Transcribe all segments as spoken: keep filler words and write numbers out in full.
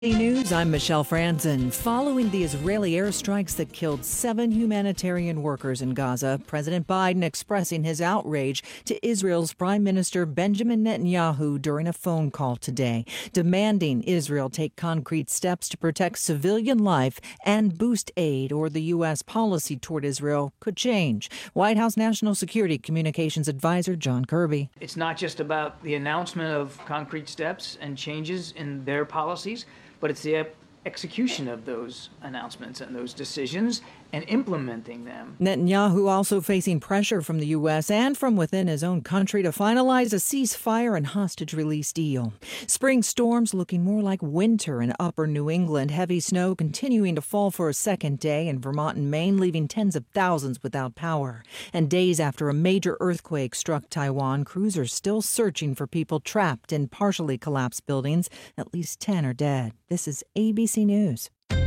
News, I'm Michelle Franzen. Following the Israeli airstrikes that killed seven humanitarian workers in Gaza, President Biden expressing his outrage to Israel's Prime Minister Benjamin Netanyahu during a phone call today, demanding Israel take concrete steps to protect civilian life and boost aid, or the U S policy toward Israel could change. White House National Security Communications Advisor John Kirby. It's not just about the announcement of concrete steps and changes in their policies, but it's the execution of those announcements and those decisions and implementing them. Netanyahu also facing pressure from the U S and from within his own country to finalize a ceasefire and hostage release deal. Spring storms looking more like winter in upper New England. Heavy snow continuing to fall for a second day in Vermont and Maine, leaving tens of thousands without power. And days after a major earthquake struck Taiwan, crews are still searching for people trapped in partially collapsed buildings. At least ten are dead. This is A B C News.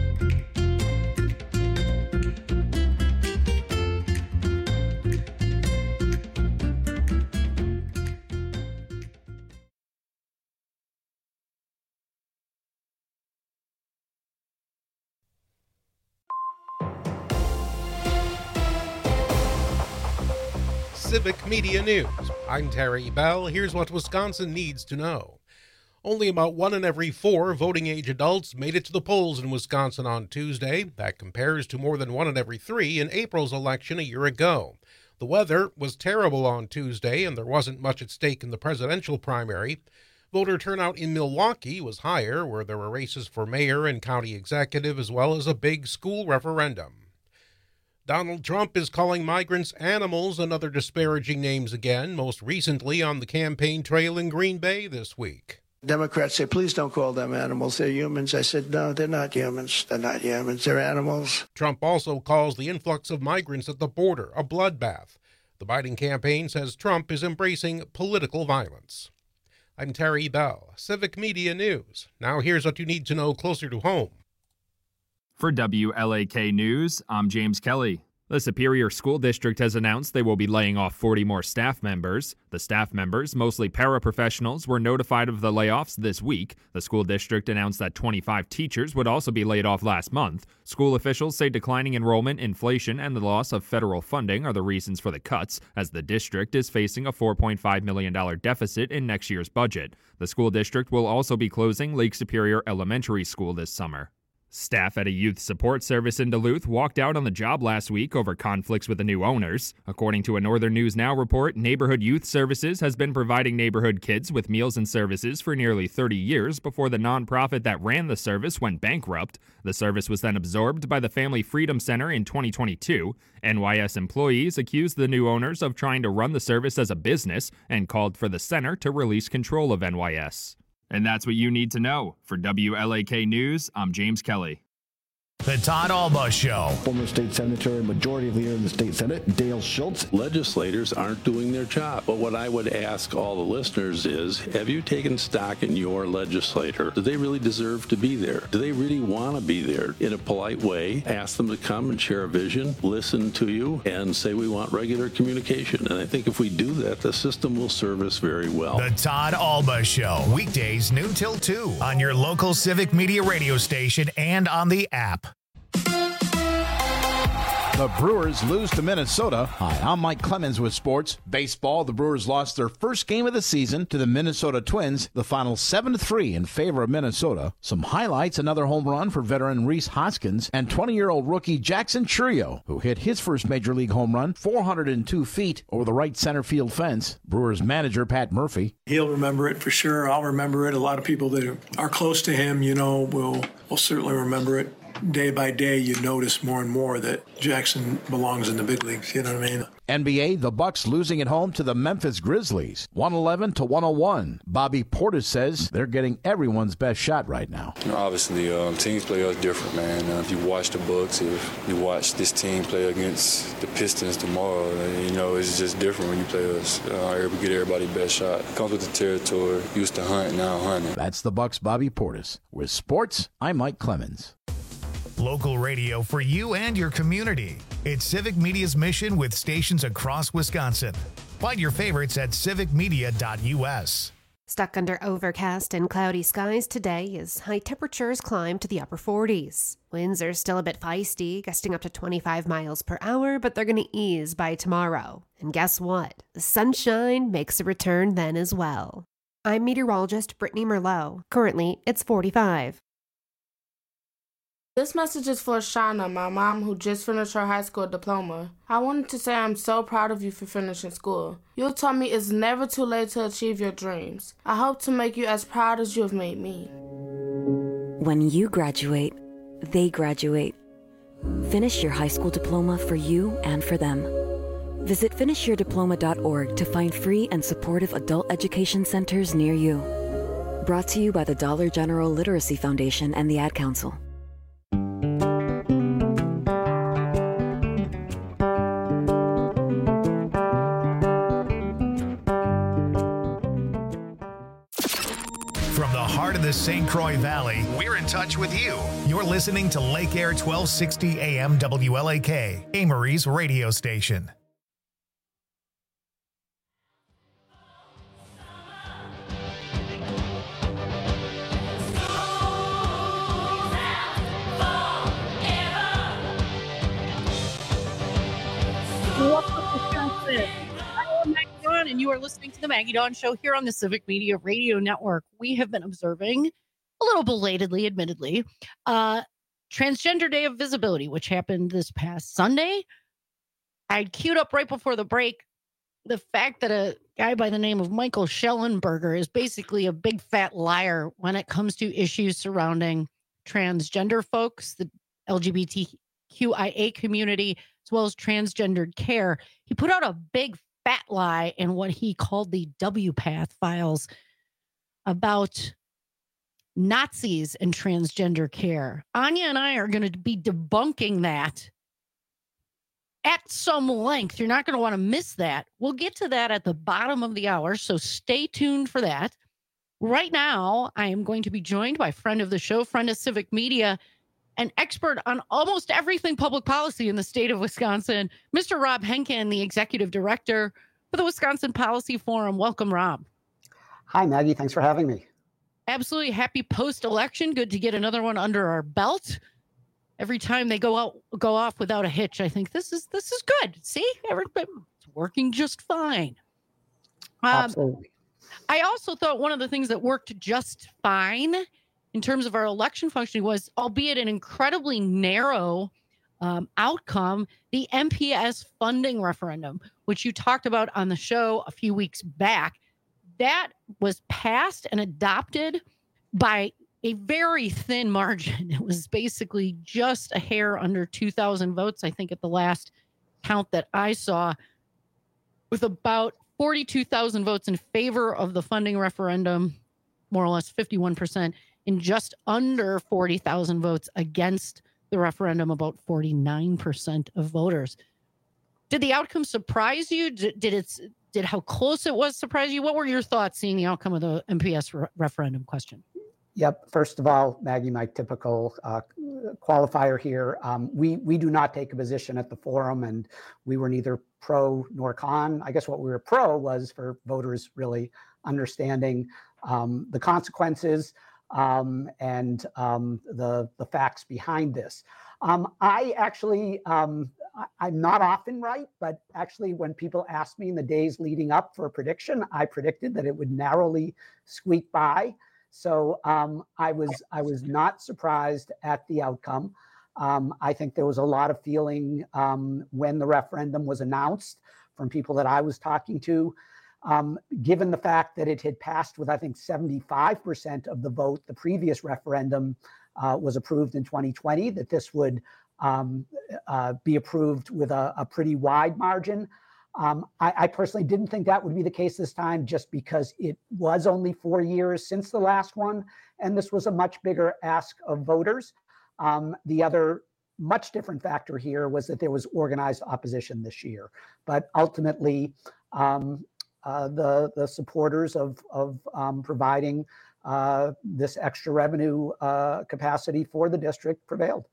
Civic Media News. I'm Terry Bell. Here's what Wisconsin needs to know. Only about one in every four voting-age adults made it to the polls in Wisconsin on Tuesday. That compares to more than one in every three in April's election a year ago. The weather was terrible on Tuesday, and there wasn't much at stake in the presidential primary. Voter turnout in Milwaukee was higher, where there were races for mayor and county executive, as well as a big school referendum. Donald Trump is calling migrants animals and other disparaging names again, most recently on the campaign trail in Green Bay this week. Democrats say, please don't call them animals. They're humans. I said, no, they're not humans. They're not humans. They're animals. Trump also calls the influx of migrants at the border a bloodbath. The Biden campaign says Trump is embracing political violence. I'm Terry Bell, Civic Media News. Now here's what you need to know closer to home. For W L A K News, I'm James Kelly. The Superior School District has announced they will be laying off forty more staff members. The staff members, mostly paraprofessionals, were notified of the layoffs this week. The school district announced that twenty-five teachers would also be laid off last month. School officials say declining enrollment, inflation, and the loss of federal funding are the reasons for the cuts, as the district is facing a four point five million dollars deficit in next year's budget. The school district will also be closing Lake Superior Elementary School this summer. Staff at a youth support service in Duluth walked out on the job last week over conflicts with the new owners. According to a Northern News Now report, Neighborhood Youth Services has been providing neighborhood kids with meals and services for nearly thirty years before the nonprofit that ran the service went bankrupt. The service was then absorbed by the Family Freedom Center in twenty twenty-two. N Y S employees accused the new owners of trying to run the service as a business and called for the center to release control of N Y S. And that's what you need to know. For W L A K News, I'm James Kelly. The Todd Alba Show. Former state senator and majority leader in the state senate, Dale Schultz. Legislators aren't doing their job. But what I would ask all the listeners is, have you taken stock in your legislator? Do they really deserve to be there? Do they really want to be there? In a polite way, ask them to come and share a vision, listen to you, and say we want regular communication. And I think if we do that, the system will serve us very well. The Todd Alba Show. Weekdays noon till two on your local Civic Media radio station and on the app. The Brewers lose to Minnesota. Hi, I'm Mike Clemens with sports. Baseball, the Brewers lost their first game of the season to the Minnesota Twins, the final seven to three in favor of Minnesota. Some highlights, another home run for veteran Rhys Hoskins and twenty-year-old rookie Jackson Chourio, who hit his first major league home run four hundred two feet over the right center field fence. Brewers manager Pat Murphy. He'll remember it for sure. I'll remember it. A lot of people that are close to him, you know, will, will certainly remember it. Day by day, you notice more and more that Jackson belongs in the big leagues. You know what I mean? N B A, the Bucks losing at home to the Memphis Grizzlies, one eleven to one oh one. Bobby Portis says they're getting everyone's best shot right now. You know, obviously, um, teams play us different, man. Uh, if you watch the Bucks, if you watch this team play against the Pistons tomorrow, uh, you know, it's just different when you play us. Uh, we get everybody's best shot. It comes with the territory. Used to hunt, now hunting. That's the Bucks' Bobby Portis. With sports, I'm Mike Clemens. Local radio for you and your community. It's Civic Media's mission with stations across Wisconsin. Find your favorites at civic media dot U S. Stuck under overcast and cloudy skies today as high temperatures climb to the upper forties. Winds are still a bit feisty, gusting up to twenty-five miles per hour, but they're going to ease by tomorrow. And guess what? The sunshine makes a return then as well. I'm meteorologist Brittany Merlot. Currently, it's forty-five. This message is for Shauna, my mom who just finished her high school diploma. I wanted to say I'm so proud of you for finishing school. You taught me it's never too late to achieve your dreams. I hope to make you as proud as you have made me. When you graduate, they graduate. Finish your high school diploma for you and for them. Visit finish your diploma dot org to find free and supportive adult education centers near you. Brought to you by the Dollar General Literacy Foundation and the Ad Council. The Saint Croix Valley, we're in touch with you. You're listening to Lake Air twelve sixty A M W L A K, Amory's radio station. And you are listening to the Maggie Dawn Show here on the Civic Media Radio Network. We have been observing, a little belatedly, admittedly, uh, Transgender Day of Visibility, which happened this past Sunday. I queued up right before the break the fact that a guy by the name of Michael Schellenberger is basically a big fat liar when it comes to issues surrounding transgender folks, the L G B T Q I A community, as well as transgendered care. He put out a big fat lie in what he called the W PATH files about Nazis and transgender care. Anya and I are going to be debunking that at some length. You're not going to want to miss that. We'll get to that at the bottom of the hour, so stay tuned for that. Right now, I am going to be joined by friend of the show, friend of Civic Media, an expert on almost everything public policy in the state of Wisconsin, Mister Rob Henkin, the executive director for the Wisconsin Policy Forum. Welcome, Rob. Hi, Maggie. Thanks for having me. Absolutely happy post-election. Good to get another one under our belt. Every time they go out, go off without a hitch, I think this is this is good. See, everybody, it's working just fine. Um, Absolutely. I also thought one of the things that worked just fine in terms of our election functioning was, albeit an incredibly narrow um, outcome, the M P S funding referendum, which you talked about on the show a few weeks back. That was passed and adopted by a very thin margin. It was basically just a hair under two thousand votes, I think, at the last count that I saw, with about forty-two thousand votes in favor of the funding referendum, more or less fifty-one percent, in just under forty thousand votes against the referendum, about forty-nine percent of voters. Did the outcome surprise you? Did, did it, did how close it was surprise you? What were your thoughts seeing the outcome of the M P S re- referendum question? Yep. First of all, Maggie, my typical uh, qualifier here. Um, we we do not take a position at the forum, and we were neither pro nor con. I guess what we were pro was for voters really understanding um, the consequences um, and um, the the facts behind this. Um, I actually, um, I, I'm not often right, but actually when people asked me in the days leading up for a prediction, I predicted that it would narrowly squeak by. So um, I was I was not surprised at the outcome. Um, I think there was a lot of feeling um, when the referendum was announced from people that I was talking to, um, given the fact that it had passed with, I think, seventy-five percent of the vote. The previous referendum uh, was approved in twenty twenty, that this would um, uh, be approved with a, a pretty wide margin. Um, I, I personally didn't think that would be the case this time, just because it was only four years since the last one, and this was a much bigger ask of voters. Um, the other much different factor here was that there was organized opposition this year, but ultimately um, uh, the the supporters of of um, providing uh, this extra revenue uh, capacity for the district prevailed.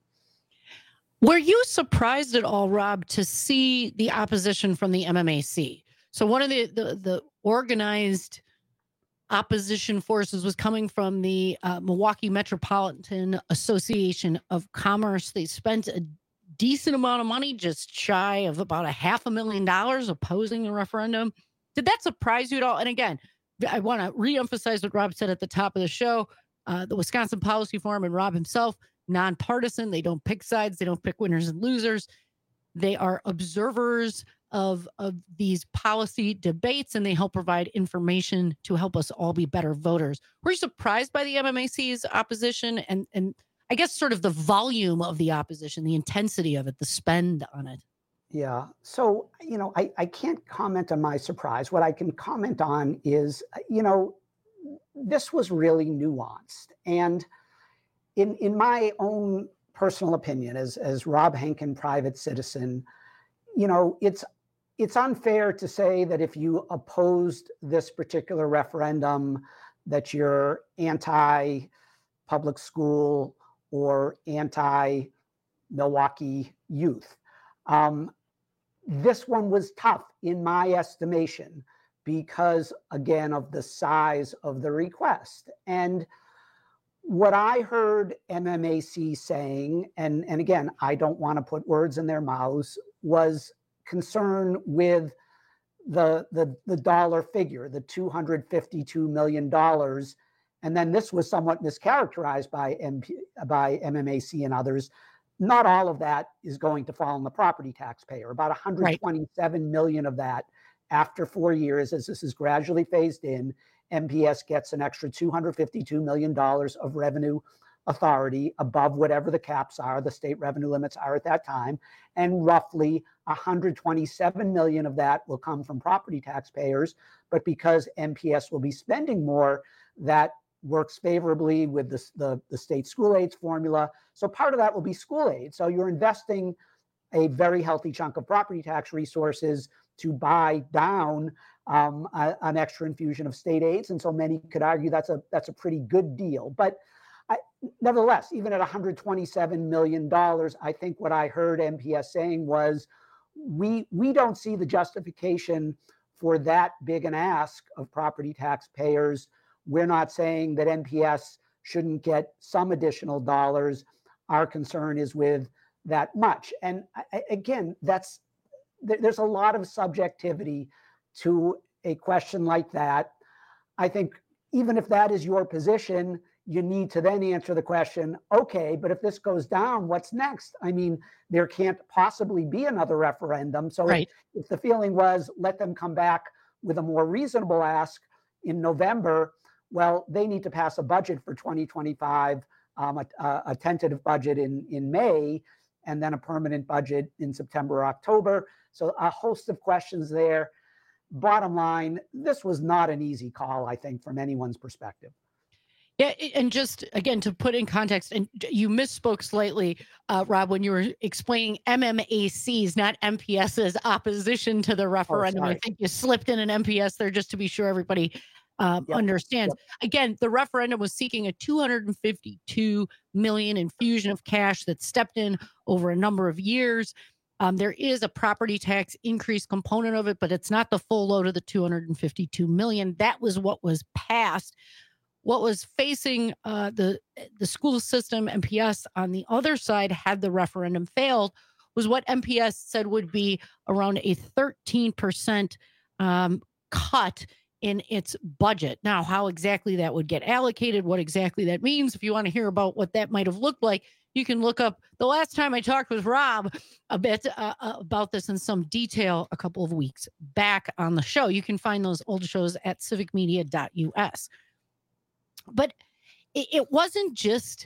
Were you surprised at all, Rob, to see the opposition from the M M A C? So one of the the, the organized opposition forces was coming from the uh, Milwaukee Metropolitan Association of Commerce. They spent a decent amount of money, just shy of about a half a million dollars, opposing the referendum. Did that surprise you at all? And again, I want to reemphasize what Rob said at the top of the show. Uh, the Wisconsin Policy Forum and Rob himself, nonpartisan. They don't pick sides. They don't pick winners and losers. They are observers of, of these policy debates, and they help provide information to help us all be better voters. Were you surprised by the M M A C's opposition and, and I guess sort of the volume of the opposition, the intensity of it, the spend on it? Yeah. So, you know, I, I can't comment on my surprise. What I can comment on is, you know, this was really nuanced. And in in my own personal opinion, as as Rob Henkin, private citizen, you know, it's it's unfair to say that if you opposed this particular referendum, that you're anti-public school or anti-Milwaukee youth. Um, this one was tough in my estimation because, again, of the size of the request. And what I heard M M A C saying, and, and again, I don't want to put words in their mouths, was concern with the, the, the dollar figure, the two hundred fifty-two million dollars. And then this was somewhat mischaracterized by, M P, by M M A C and others. Not all of that is going to fall on the property taxpayer. About one hundred twenty-seven right. million of that, after four years, as this is gradually phased in, M P S gets an extra two hundred fifty-two million dollars of revenue authority above whatever the caps are, the state revenue limits are at that time. And roughly one hundred twenty-seven million of that will come from property taxpayers. But because M P S will be spending more, that works favorably with the, the, the state school aids formula. So part of that will be school aid. So you're investing a very healthy chunk of property tax resources to buy down um, a, an extra infusion of state aids. And so many could argue that's a that's a pretty good deal. But I, nevertheless, even at one hundred twenty-seven million dollars, I think what I heard M P S saying was, we we don't see the justification for that big an ask of property taxpayers. We're not saying that M P S shouldn't get some additional dollars. Our concern is with that much. And I, again, that's there's a lot of subjectivity to a question like that. I think even if that is your position, you need to then answer the question, okay, but if this goes down, what's next? I mean, there can't possibly be another referendum. So right. if, if the feeling was, let them come back with a more reasonable ask in November, well, they need to pass a budget for twenty twenty-five, um, a, a tentative budget in, in May, and then a permanent budget in September or October. So a host of questions there. Bottom line, this was not an easy call, I think, from anyone's perspective. Yeah, and just, again, to put in context, and you misspoke slightly, uh, Rob, when you were explaining M M A C's, not M P S's opposition to the referendum. Oh, I think you slipped in an M P S there just to be sure everybody uh, yep. understands. Yep. Again, the referendum was seeking a two hundred fifty-two million dollars infusion of cash that stepped in over a number of years. Um, there is a property tax increase component of it, but it's not the full load of the two hundred fifty-two million dollars. That was what was passed. What was facing uh, the the school system, M P S, on the other side, had the referendum failed, was what M P S said would be around a thirteen percent um, cut in its budget. Now, how exactly that would get allocated, what exactly that means, if you want to hear about what that might have looked like, you can look up the last time I talked with Rob a bit uh, about this in some detail a couple of weeks back on the show. You can find those old shows at civic media dot U S. But it, it wasn't just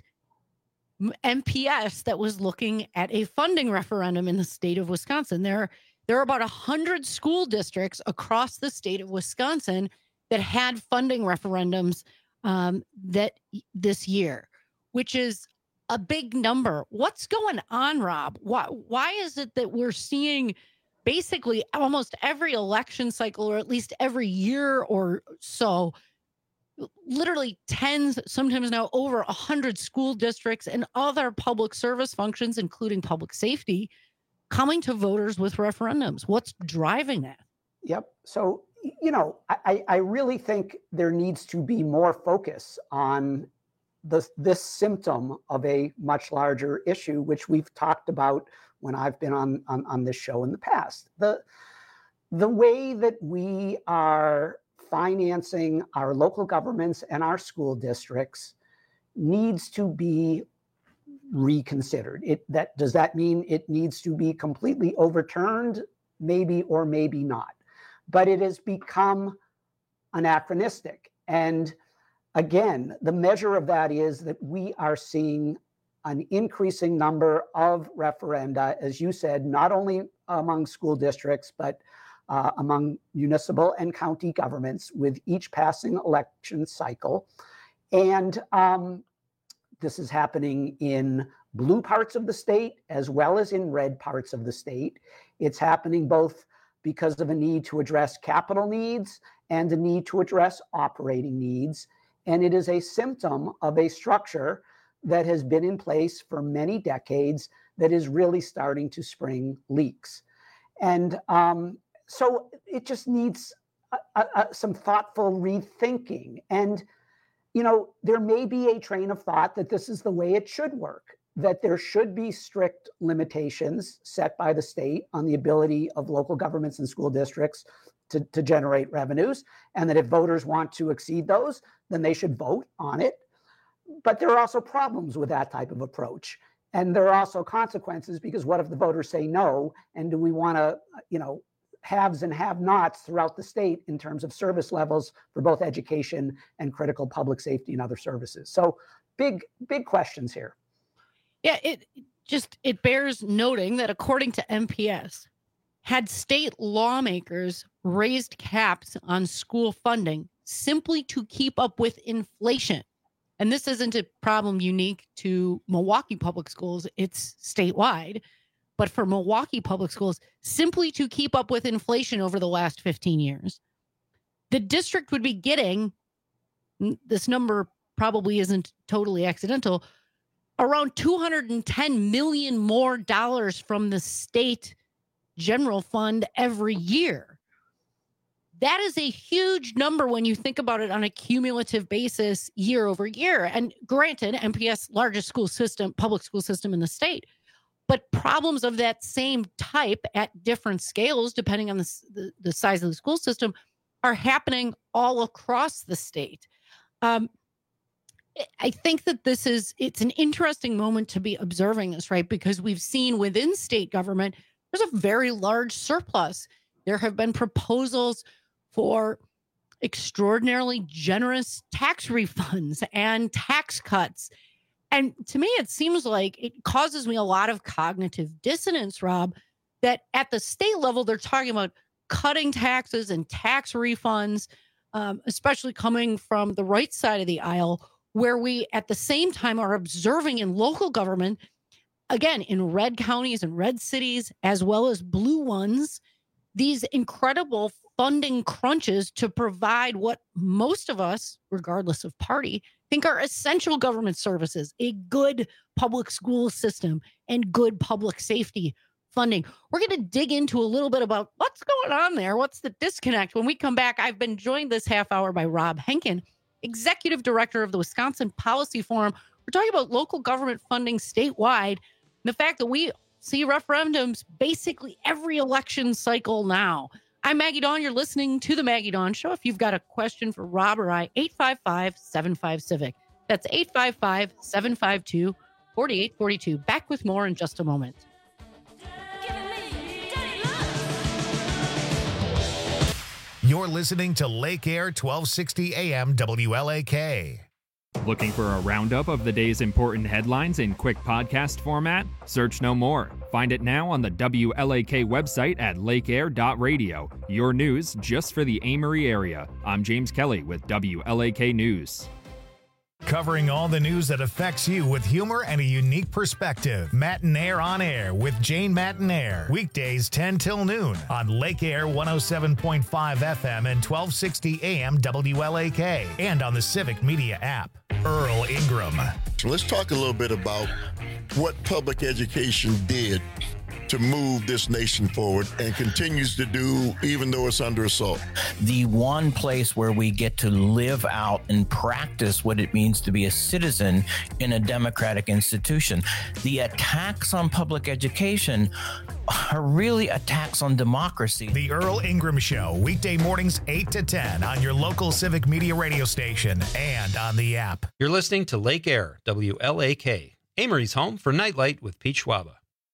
M P S that was looking at a funding referendum in the state of Wisconsin. There, there are about one hundred school districts across the state of Wisconsin that had funding referendums um, that this year, which is a big number. What's going on, Rob? Why, why is it that we're seeing basically almost every election cycle, or at least every year or so, literally tens, sometimes now over a hundred school districts and other public service functions, including public safety, coming to voters with referendums? What's driving that? Yep. So, you know, I, I really think there needs to be more focus on this, this symptom of a much larger issue, which we've talked about when I've been on, on, on this show in the past. The, the way that we are financing our local governments and our school districts needs to be reconsidered. It, that, does that mean it needs to be completely overturned? Maybe or maybe not. But it has become anachronistic. And again, the measure of that is that we are seeing an increasing number of referenda, as you said, not only among school districts, but uh, among municipal and county governments with each passing election cycle. And um, this is happening in blue parts of the state as well as in red parts of the state. It's happening both because of a need to address capital needs and a need to address operating needs. And it is a symptom of a structure that has been in place for many decades that is really starting to spring leaks. And um, so it just needs a, a, some thoughtful rethinking. And, you know, there may be a train of thought that this is the way it should work, that there should be strict limitations set by the state on the ability of local governments and school districts to, to generate revenues, and that if voters want to exceed those, then they should vote on it. But there are also problems with that type of approach. And there are also consequences, because what if the voters say no? And do we want to, you know, haves and have-nots throughout the state in terms of service levels for both education and critical public safety and other services? So big, big questions here. Yeah, it just, it bears noting that according to M P S, had state lawmakers raised caps on school funding simply to keep up with inflation, and this isn't a problem unique to Milwaukee Public Schools, it's statewide, but for Milwaukee Public Schools, simply to keep up with inflation over the last fifteen years, the district would be getting, this number probably isn't totally accidental, around two hundred ten million more dollars from the state general fund every year. That is a huge number when you think about it on a cumulative basis year over year. And granted, M P S, largest school system, public school system in the state, but problems of that same type at different scales, depending on the, the, the size of the school system, are happening all across the state. Um, I think that this is, it's an interesting moment to be observing this, right? Because we've seen within state government, there's a very large surplus. There have been proposals for extraordinarily generous tax refunds and tax cuts. And to me, it seems like it causes me a lot of cognitive dissonance, Rob, that at the state level, they're talking about cutting taxes and tax refunds, um, especially coming from the right side of the aisle, where we at the same time are observing in local government, again, in red counties and red cities, as well as blue ones, these incredible funding crunches to provide what most of us, regardless of party, think are essential government services, a good public school system and good public safety funding. We're going to dig into a little bit about what's going on there. What's the disconnect? When we come back, I've been joined this half hour by Rob Henkin, Executive Director of the Wisconsin Policy Forum. We're talking about local government funding statewide, and the fact that we see referendums basically every election cycle now. I'm Maggie Dawn. You're listening to The Maggie Dawn Show. If you've got a question for Rob or I, eight five five, seven five, civic. That's eight five five, seven five two, four eight four two. Back with more in just a moment. You're listening to Lake Air twelve sixty A M W L A K. Looking for a roundup of the day's important headlines in quick podcast format? Search no more. Find it now on the W L A K website at lake air dot radio. Your news just for the Amory area. I'm James Kelly with W L A K News. Covering all the news that affects you with humor and a unique perspective. Matinaire on Air with Jane Matinaire. Weekdays ten till noon on Lake Air one oh seven point five F M and twelve sixty A M W L A K and on the Civic Media app. Earl Ingram. So let's talk a little bit about what public education did to move this nation forward and continues to do, even though it's under assault. The one place where we get to live out and practice what it means to be a citizen in a democratic institution. The attacks on public education are really attacks on democracy. The Earl Ingram Show, weekday mornings eight to ten on your local Civic Media radio station and on the app. You're listening to Lake Air, W L A K, Amory's home for Nightlight with Pete Schwaba.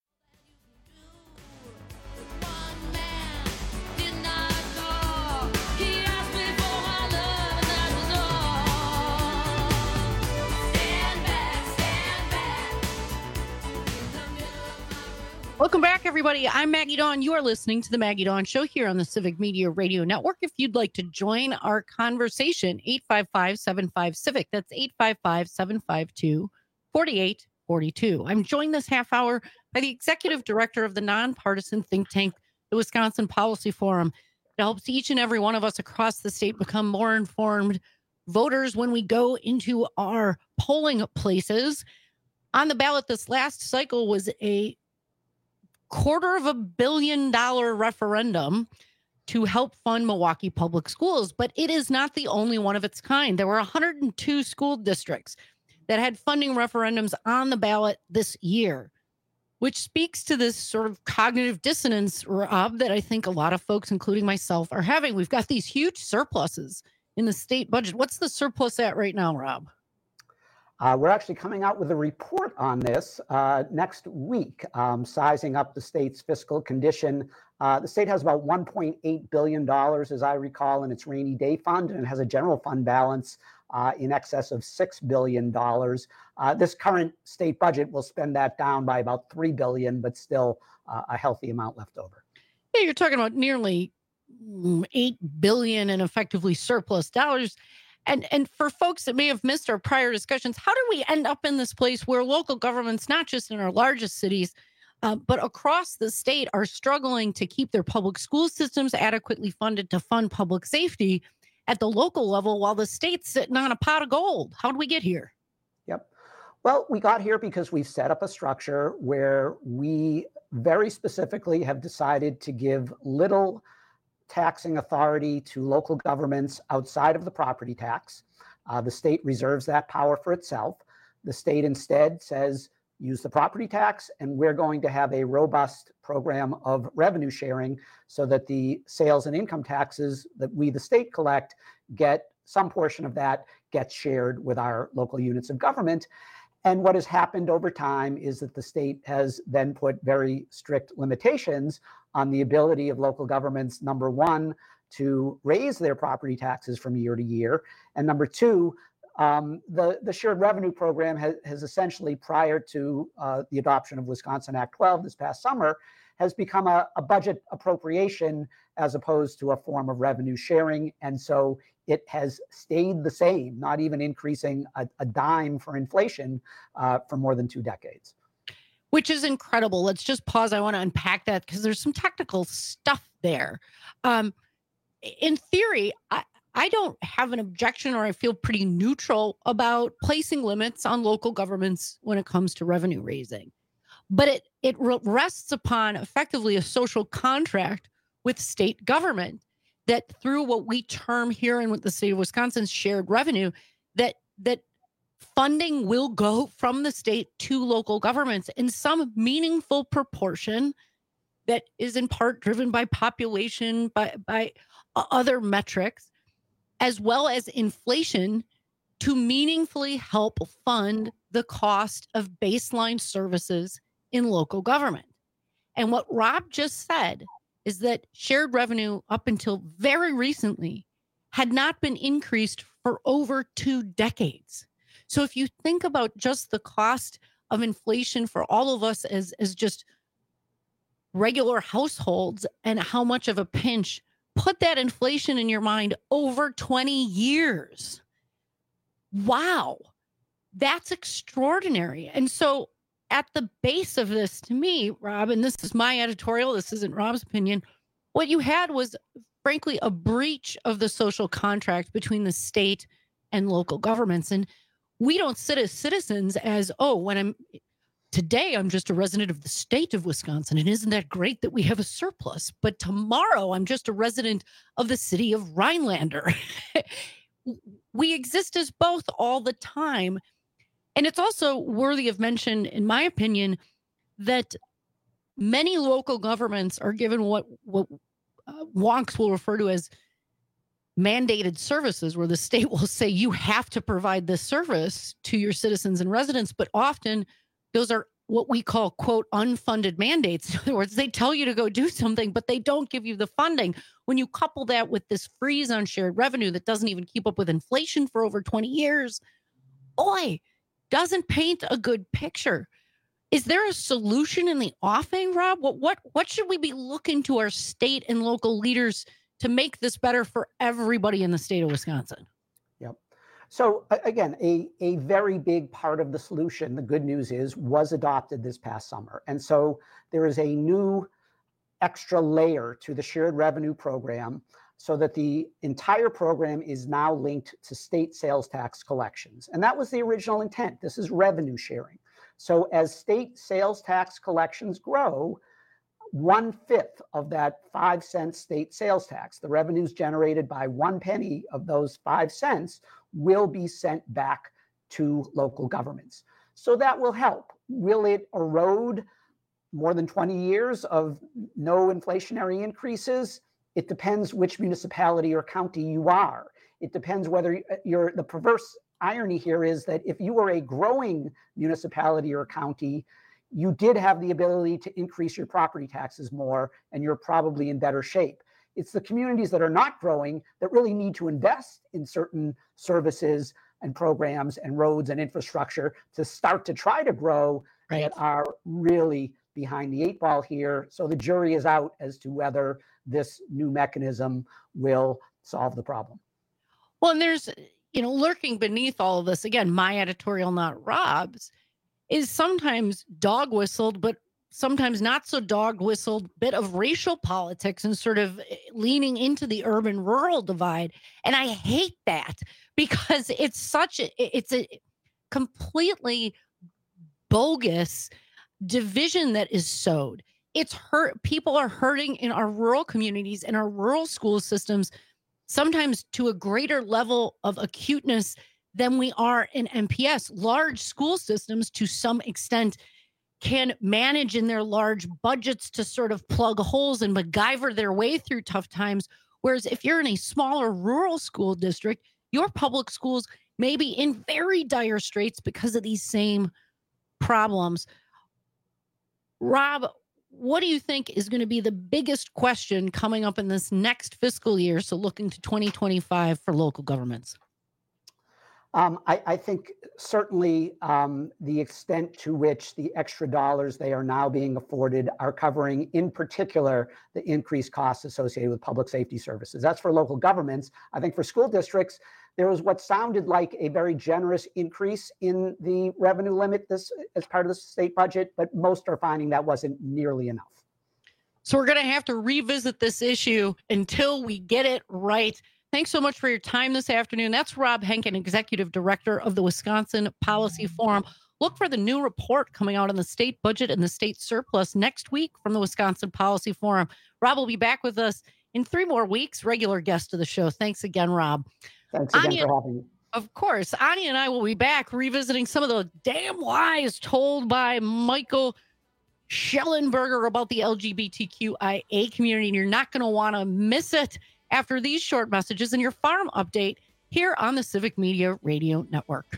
Welcome back, everybody. I'm Maggie Dawn. You are listening to the Maggie Dawn Show here on the Civic Media Radio Network. If you'd like to join our conversation, eight five five, seven five, CIVIC. That's eight five five, seven five two, four eight four two. I'm joined this half hour by the executive director of the nonpartisan think tank, the Wisconsin Policy Forum. It helps each and every one of us across the state become more informed voters when we go into our polling places. On the ballot this last cycle was a quarter of a billion dollar referendum to help fund Milwaukee Public Schools, but it is not the only one of its kind. There were one hundred two school districts that had funding referendums on the ballot this year, which speaks to this sort of cognitive dissonance, Rob, that I think a lot of folks, including myself, are having. We've got these huge surpluses in the state budget. What's the surplus at right now, Rob? Uh, we're actually coming out with a report on this uh, next week, um, sizing up the state's fiscal condition. Uh, the state has about one point eight billion dollars, as I recall, in its rainy day fund, and it has a general fund balance uh, in excess of six billion dollars. Uh, this current state budget will spend that down by about three billion dollars, but still uh, a healthy amount left over. Yeah, you're talking about nearly eight billion dollars in effectively surplus dollars. And and for folks that may have missed our prior discussions, how do we end up in this place where local governments, not just in our largest cities, uh, but across the state, are struggling to keep their public school systems adequately funded to fund public safety at the local level while the state's sitting on a pot of gold? How do we get here? Yep. Well, we got here because we've set up a structure where we very specifically have decided to give little taxing authority to local governments outside of the property tax. Uh, the state reserves that power for itself. The state instead says, use the property tax, and we're going to have a robust program of revenue sharing so that the sales and income taxes that we, the state, collect, get some portion of that gets shared with our local units of government. And what has happened over time is that the state has then put very strict limitations on the ability of local governments, number one, to raise their property taxes from year to year. And number two, um, the, the shared revenue program has, has essentially, prior to uh, the adoption of Wisconsin Act twelve this past summer, has become a, a budget appropriation as opposed to a form of revenue sharing. And so it has stayed the same, not even increasing a, a dime for inflation uh, for more than two decades. Which is incredible. Let's just pause. I want to unpack that because there's some technical stuff there. Um, in theory, I, I don't have an objection, or I feel pretty neutral about placing limits on local governments when it comes to revenue raising. But it, it rests upon effectively a social contract with state government that, through what we term here in the state of Wisconsin's shared revenue, that that funding will go from the state to local governments in some meaningful proportion that is in part driven by population, by, by other metrics, as well as inflation, to meaningfully help fund the cost of baseline services in local government. And what Rob just said is that shared revenue up until very recently had not been increased for over two decades. So if you think about just the cost of inflation for all of us as, as just regular households and how much of a pinch, put that inflation in your mind over twenty years. Wow, that's extraordinary. And so at the base of this, to me, Rob, and this is my editorial, this isn't Rob's opinion, what you had was, frankly, a breach of the social contract between the state and local governments. And we don't sit as citizens as, oh, when I'm today I'm just a resident of the state of Wisconsin, and isn't that great that we have a surplus? But tomorrow I'm just a resident of the city of Rhinelander. We exist as both all the time. And it's also worthy of mention, in my opinion, that many local governments are given what, what uh, wonks will refer to as mandated services, where the state will say you have to provide this service to your citizens and residents. But often those are what we call, quote, unfunded mandates. In other words, they tell you to go do something, but they don't give you the funding. When you couple that with this freeze on shared revenue that doesn't even keep up with inflation for over twenty years, boy, doesn't paint a good picture. Is there a solution in the offing, Rob? What what what should we be looking to our state and local leaders to make this better for everybody in the state of Wisconsin? Yep. So again, a, a very big part of the solution, the good news is, was adopted this past summer. And so there is a new extra layer to the shared revenue program so that the entire program is now linked to state sales tax collections. And that was the original intent. This is revenue sharing. So as state sales tax collections grow, one fifth of that five cent state sales tax, the revenues generated by one penny of those five cents, will be sent back to local governments. So that will help. Will it erode more than twenty years of no inflationary increases? It depends which municipality or county you are. It depends whether you're, the perverse irony here is that if you were a growing municipality or county, you did have the ability to increase your property taxes more, and you're probably in better shape. It's the communities that are not growing that really need to invest in certain services and programs and roads and infrastructure to start to try to grow, right, that are really behind the eight ball here. So the jury is out as to whether this new mechanism will solve the problem. Well, and there's, you know, lurking beneath all of this, again, my editorial, not Rob's, is sometimes dog whistled, but sometimes not so dog whistled bit of racial politics and sort of leaning into the urban rural divide. And I hate that because it's such a, it's a completely bogus division that is sowed. It's hurt. People are hurting in our rural communities and our rural school systems, sometimes to a greater level of acuteness than we are in M P S. Large school systems, to some extent, can manage in their large budgets to sort of plug holes and MacGyver their way through tough times. Whereas if you're in a smaller rural school district, your public schools may be in very dire straits because of these same problems. Rob, what do you think is going to be the biggest question coming up in this next fiscal year, so looking to twenty twenty-five for local governments? Um, I, I think certainly um, the extent to which the extra dollars they are now being afforded are covering, in particular, the increased costs associated with public safety services. That's for local governments. I think for school districts, there was what sounded like a very generous increase in the revenue limit this as part of the state budget, but most are finding that wasn't nearly enough. So we're going to have to revisit this issue until we get it right. Thanks so much for your time this afternoon. That's Rob Henkin, Executive Director of the Wisconsin Policy Forum. Look for the new report coming out on the state budget and the state surplus next week from the Wisconsin Policy Forum. Rob will be back with us in three more weeks, regular guest of the show. Thanks again, Rob. Thanks again Anya, for having me. Of course. Anya and I will be back revisiting some of the damn lies told by Michael Schellenberger about the L G B T Q I A community. And you're not going to want to miss it after these short messages and your farm update here on the Civic Media Radio Network.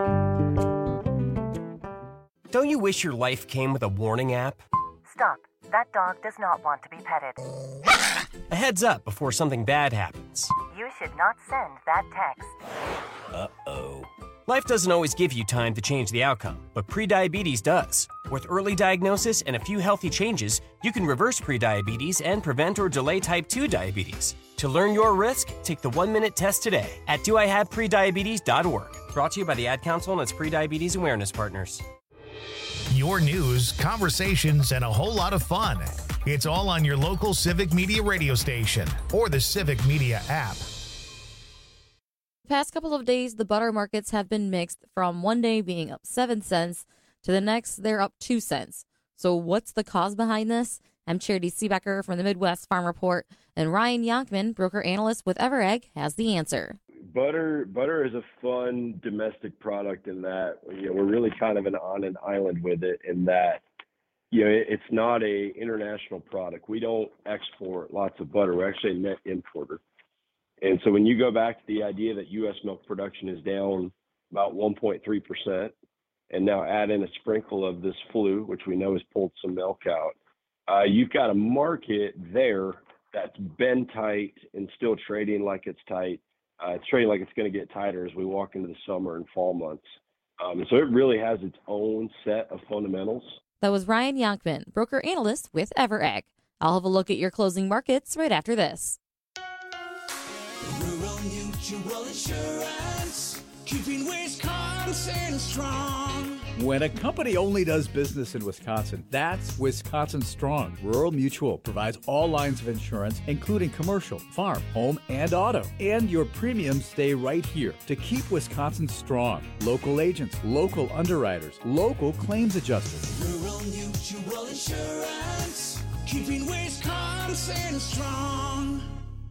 Don't you wish your life came with a warning app? Stop. That dog does not want to be petted. A heads up before something bad happens. You should not send that text. Uh-oh. Life doesn't always give you time to change the outcome, but prediabetes does. With early diagnosis and a few healthy changes, you can reverse prediabetes and prevent or delay type two diabetes. To learn your risk, take the one-minute test today at do I have prediabetes dot org. Brought to you by the Ad Council and its Prediabetes Awareness Partners. Your news, conversations, and a whole lot of fun. It's all on your local Civic Media radio station or the Civic Media app. The past couple of days, the butter markets have been mixed, from one day being up seven cents to the next they're up two cents. So what's the cause behind this? I'm Charity Seebecker from the Midwest Farm Report, and Ryan Yonkman, broker analyst with Everegg, has the answer. Butter butter is a fun domestic product in that, you know, we're really kind of an, on an island with it, in that, you know, it, it's not a international product. We don't export lots of butter. We're actually a net importer. And so when you go back to the idea that U S milk production is down about one point three percent, and now add in a sprinkle of this flu, which we know has pulled some milk out, uh, you've got a market there that's been tight and still trading like it's tight. Uh, it's trading like it's going to get tighter as we walk into the summer and fall months. Um, so it really has its own set of fundamentals. That was Ryan Yonkman, broker analyst with Everegg. I'll have a look at your closing markets right after this. Rural Mutual Insurance, keeping Wisconsin strong. When a company only does business in Wisconsin, that's Wisconsin Strong. Rural Mutual provides all lines of insurance, including commercial, farm, home, and auto. And your premiums stay right here to keep Wisconsin strong. Local agents, local underwriters, local claims adjusters. Rural Mutual Insurance, keeping Wisconsin strong.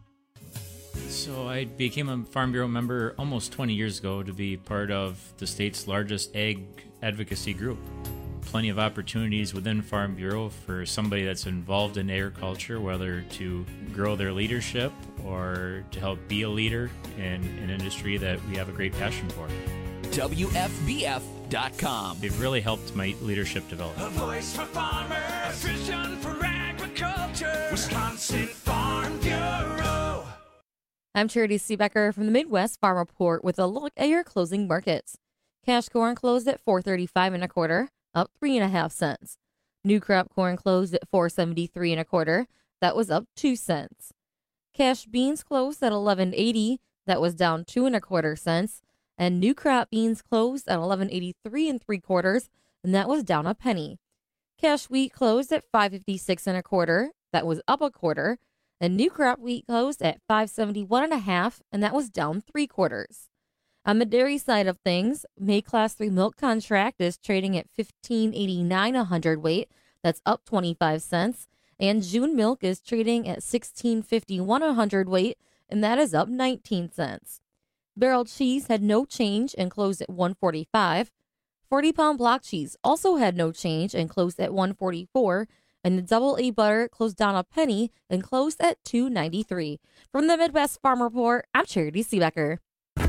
So I became a Farm Bureau member almost twenty years ago to be part of the state's largest ag advocacy group. Plenty of opportunities within Farm Bureau for somebody that's involved in agriculture, whether to grow their leadership or to help be a leader in an industry that we have a great passion for. W F B F dot com. They've really helped my leadership A development. voice for farmers, vision for agriculture. Wisconsin Farm Bureau. I'm Charity Seebecker from the Midwest Farm Report with a look at your closing markets. Cash corn closed at four thirty-five and a quarter, up three and a half cents. New crop corn closed at four seventy-three and a quarter, that was up two cents. Cash beans closed at eleven eighty, that was down two and a quarter cents. And new crop beans closed at eleven eighty-three and three quarters, and that was down a penny. Cash wheat closed at five fifty-six and a quarter, that was up a quarter. And new crop wheat closed at five seventy-one and a half, and that was down three quarters. On the dairy side of things, May Class three milk contract is trading at fifteen eighty-nine a hundredweight, that's up twenty-five cents, and June milk is trading at sixteen fifty-one a hundredweight, and that is up nineteen cents. Barrel cheese had no change and closed at one forty-five. forty pound block cheese also had no change and closed at one forty-four. And the double A butter closed down a penny and closed at two ninety-three. From the Midwest Farm Report, I'm Charity Seebecker.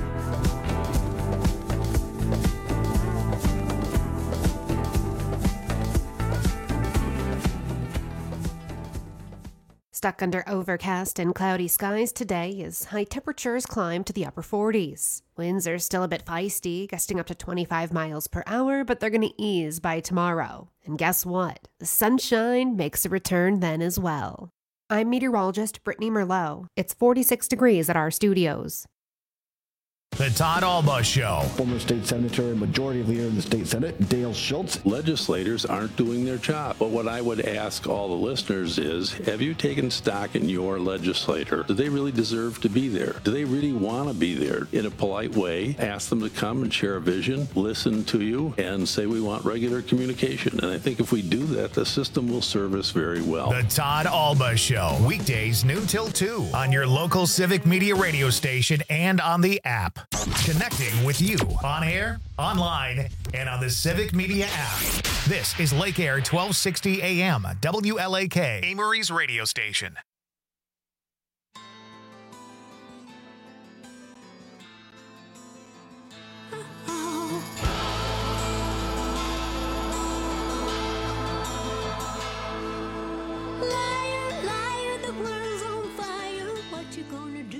Stuck under overcast and cloudy skies today as high temperatures climb to the upper forties. Winds are still a bit feisty, gusting up to twenty-five miles per hour, but they're going to ease by tomorrow. And guess what? The sunshine makes a return then as well. I'm meteorologist Brittany Merlot. It's forty-six degrees at our studios. The Todd Alba Show. Former state senator and majority leader in the state Senate, Dale Schultz. Legislators aren't doing their job. But what I would ask all the listeners is, have you taken stock in your legislator? Do they really deserve to be there? Do they really want to be there? In a polite way, ask them to come and share a vision, listen to you, and say we want regular communication. And I think if we do that, the system will serve us very well. The Todd Alba Show. Weekdays noon till two on your local Civic Media radio station and on the app. Connecting with you on air, online, and on the Civic Media app. This is Lake Air twelve sixty A M, W L A K, Amory's radio station.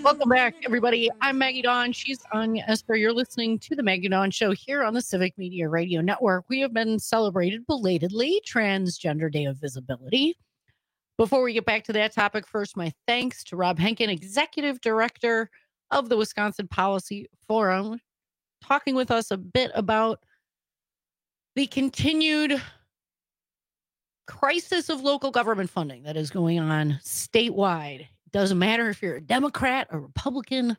Welcome back, everybody. I'm Maggie Dawn. She's Anya Esper. You're listening to the Maggie Dawn Show here on the Civic Media Radio Network. We have been celebrated belatedly Transgender Day of Visibility. Before we get back to that topic, first, my thanks to Rob Henkin, Executive Director of the Wisconsin Policy Forum, talking with us a bit about the continued crisis of local government funding that is going on statewide. It doesn't matter if you're a Democrat or Republican.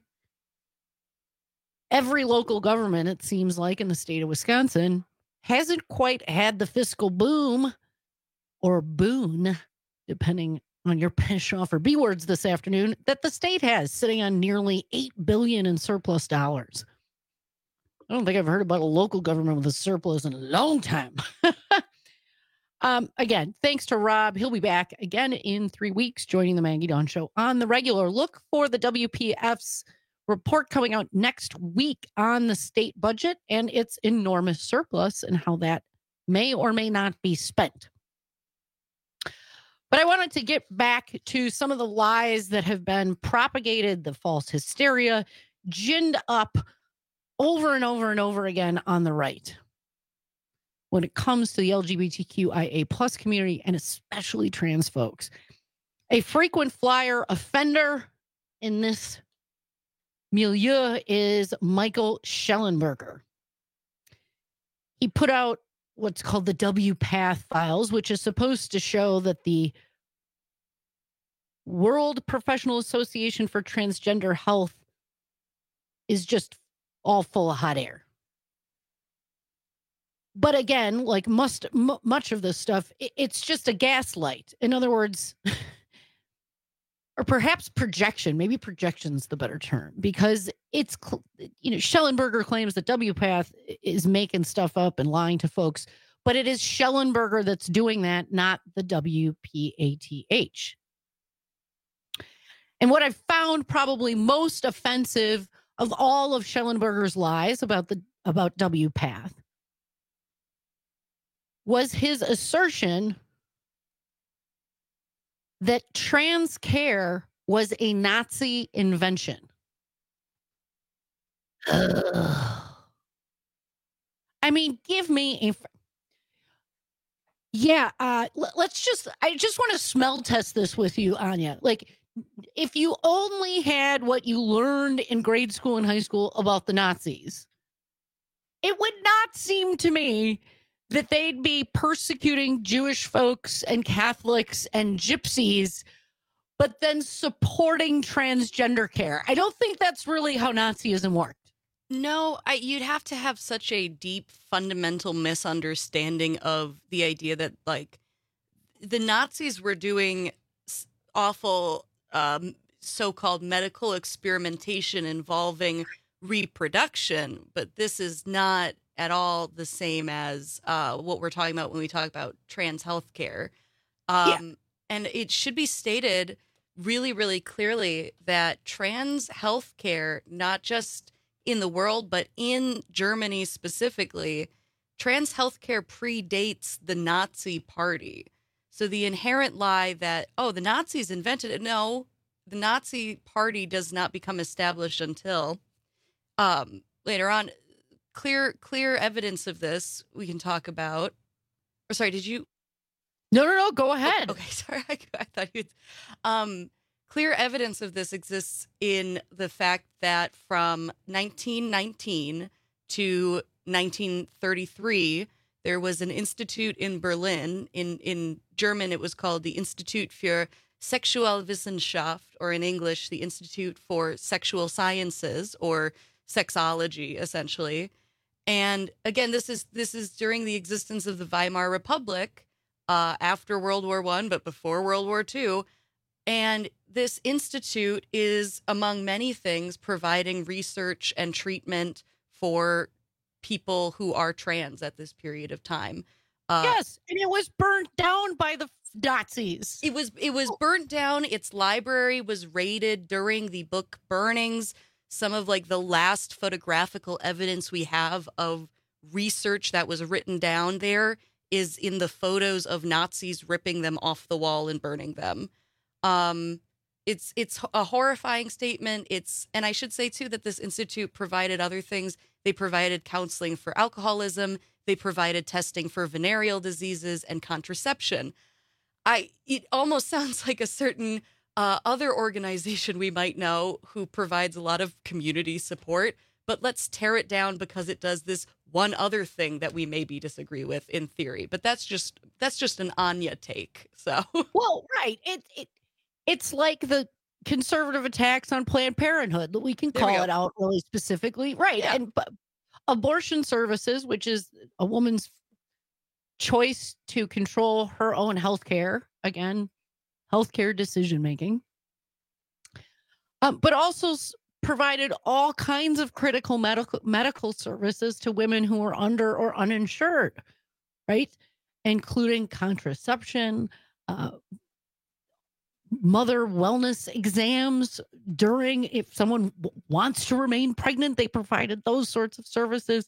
Every local government, it seems like, in the state of Wisconsin hasn't quite had the fiscal boom or boon, depending on your P off or B words this afternoon, that the state has, sitting on nearly eight billion dollars in surplus dollars. I don't think I've heard about a local government with a surplus in a long time. um, again, thanks to Rob. He'll be back again in three weeks, joining the Maggie Dawn Show on the regular. Look for the W P F's report coming out next week on the state budget and its enormous surplus and how that may or may not be spent. But I wanted to get back to some of the lies that have been propagated, the false hysteria, ginned up over and over and over again on the right when it comes to the L G B T Q I A plus community and especially trans folks. A frequent flyer offender in this milieu is Michael Schellenberger. He put out what's called the W PATH files, which is supposed to show that the World Professional Association for Transgender Health is just all full of hot air. But again, like must, m- much of this stuff, it, it's just a gaslight. In other words, or perhaps projection, maybe projection's the better term, because it's, you know, Schellenberger claims that W PATH is making stuff up and lying to folks, but it is Schellenberger that's doing that, not the W PATH. And what I've found probably most offensive of all of Schellenberger's lies about the about W PATH was his assertion that trans care was a Nazi invention. Ugh. I mean, give me a... Yeah, uh, l- let's just... I just want to smell test this with you, Anya. Like, if you only had what you learned in grade school and high school about the Nazis, it would not seem to me that they'd be persecuting Jewish folks and Catholics and gypsies, but then supporting transgender care. I don't think that's really how Nazism worked. No, I, you'd have to have such a deep, fundamental misunderstanding of the idea that, like, the Nazis were doing awful um, so-called medical experimentation involving reproduction, but this is not at all the same as uh, what we're talking about when we talk about trans healthcare. Um, yeah. And it should be stated really, really clearly that trans healthcare, not just in the world, but in Germany specifically, trans healthcare predates the Nazi Party. So the inherent lie that, oh, the Nazis invented it. No, the Nazi Party does not become established until um, later on. Clear, clear evidence of this we can talk about. Or sorry, did you? No, no, no. Go ahead. Oh, okay, sorry. I, I thought you'd. Um, clear evidence of this exists in the fact that from nineteen nineteen to nineteen thirty-three, there was an institute in Berlin. In in German, it was called the Institut für Sexualwissenschaft, or in English, the Institute for Sexual Sciences, or sexology, essentially. And again, this is this is during the existence of the Weimar Republic, uh, after World War One, but before World War Two. And this institute is, among many things, providing research and treatment for people who are trans at this period of time. Uh, yes, and it was burnt down by the Nazis. It was it was burnt down. Its library was raided during the book burnings. Some of like the last photographical evidence we have of research that was written down there is in the photos of Nazis ripping them off the wall and burning them. Um, It's it's a horrifying statement. It's and I should say too that this institute provided other things. They provided counseling for alcoholism. They provided testing for venereal diseases and contraception. I it almost sounds like a certain uh, other organization we might know who provides a lot of community support. But let's tear it down because it does this one other thing that we maybe disagree with in theory. But that's just that's just an Anya take. So well, right. It it it's like the conservative attacks on Planned Parenthood that we can There we call go. it out really specifically. Right. Yeah. And but abortion services, which is a woman's choice to control her own health care, again, healthcare decision making. Um, but also s- provided all kinds of critical medical medical services to women who are under or uninsured, right? Including contraception, uh, mother wellness exams during, if someone w- wants to remain pregnant, they provided those sorts of services,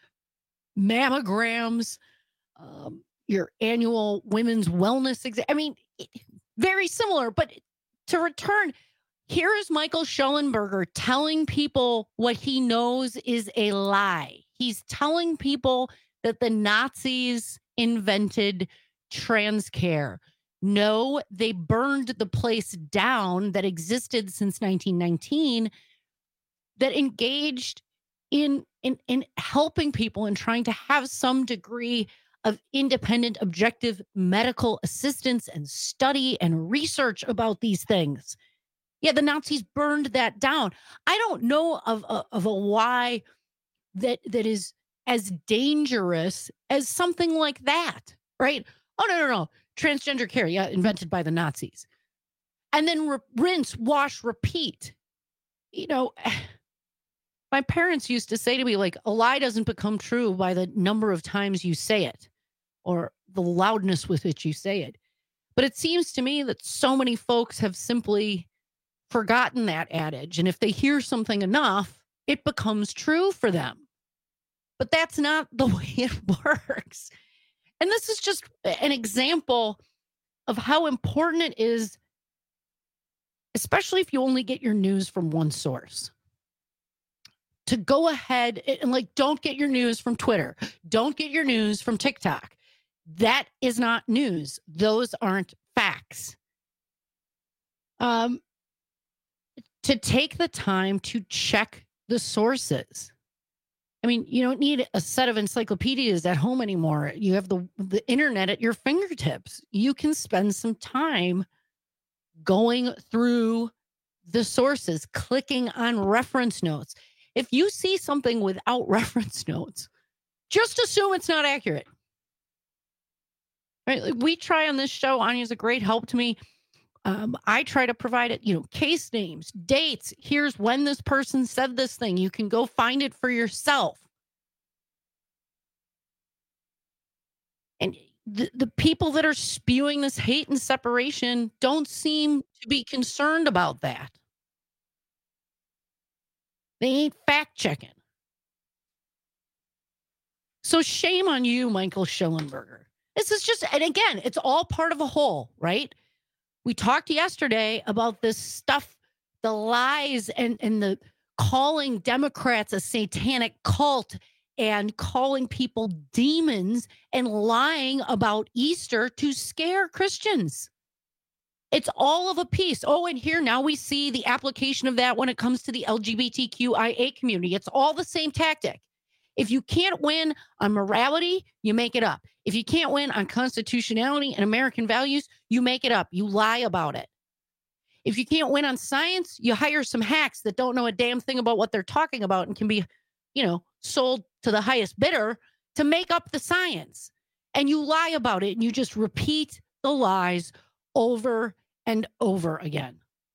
mammograms, um, your annual women's wellness exam. I mean, it- very similar, but to return, here is Michael Schellenberger telling people what he knows is a lie. He's telling people that the Nazis invented trans care. No, they burned the place down that existed since nineteen nineteen that engaged in, in, in helping people and trying to have some degree of independent, objective medical assistance and study and research about these things. Yeah, the Nazis burned that down. I don't know of a, of a why that that is as dangerous as something like that, right? Oh, no, no, no. Transgender care, yeah, invented by the Nazis. And then re- rinse, wash, repeat. You know, my parents used to say to me, like, a lie doesn't become true by the number of times you say it or the loudness with which you say it. But it seems to me that so many folks have simply forgotten that adage. And if they hear something enough, it becomes true for them. But that's not the way it works. And this is just an example of how important it is, especially if you only get your news from one source, to go ahead and, like, don't get your news from Twitter. Don't get your news from TikTok. That is not news. Those aren't facts. Um, to take the time to check the sources. I mean, you don't need a set of encyclopedias at home anymore. You have the, the internet at your fingertips. You can spend some time going through the sources, clicking on reference notes. If you see something without reference notes, just assume it's not accurate. Right? Like we try on this show, Anya's a great help to me. Um, I try to provide it, you know, case names, dates. Here's when this person said this thing. You can go find it for yourself. And the, the people that are spewing this hate and separation don't seem to be concerned about that. They ain't fact checking. So shame on you, Michael Schellenberger. This is just, and again, it's all part of a whole, right? We talked yesterday about this stuff, the lies and, and the calling Democrats a satanic cult and calling people demons and lying about Easter to scare Christians. It's all of a piece. Oh, and here now we see the application of that when it comes to the L G B T Q I A community. It's all the same tactic. If you can't win on morality, you make it up. If you can't win on constitutionality and American values, you make it up. You lie about it. If you can't win on science, you hire some hacks that don't know a damn thing about what they're talking about and can be, you know, sold to the highest bidder to make up the science. And you lie about it and you just repeat the lies over and over again.